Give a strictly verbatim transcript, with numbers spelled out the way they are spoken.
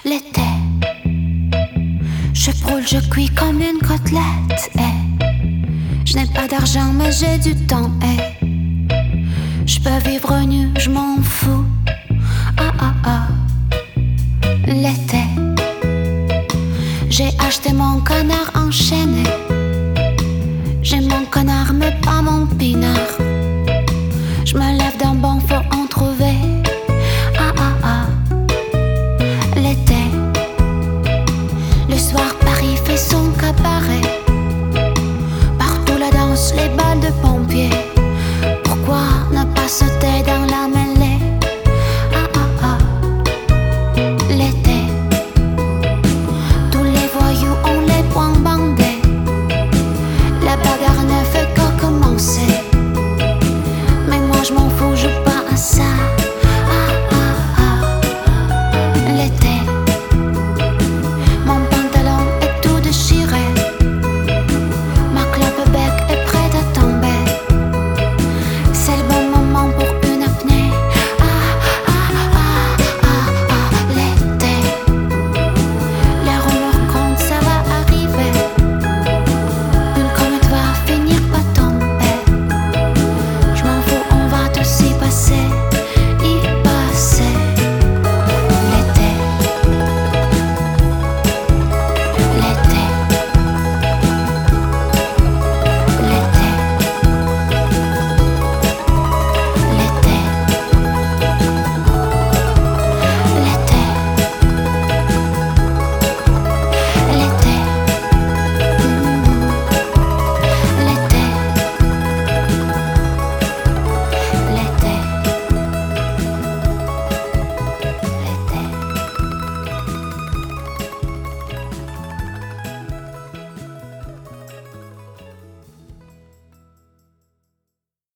L'été, je brûle, je cuis comme une côtelette. Eh. Je n'ai pas d'argent mais j'ai du temps. Eh. Je peux vivre nu, je m'en fous. Ah ah ah. L'été, j'ai acheté mon canard enchaîné. J'ai mon canard mais pas mon pinard. Je me lève d'un bon faux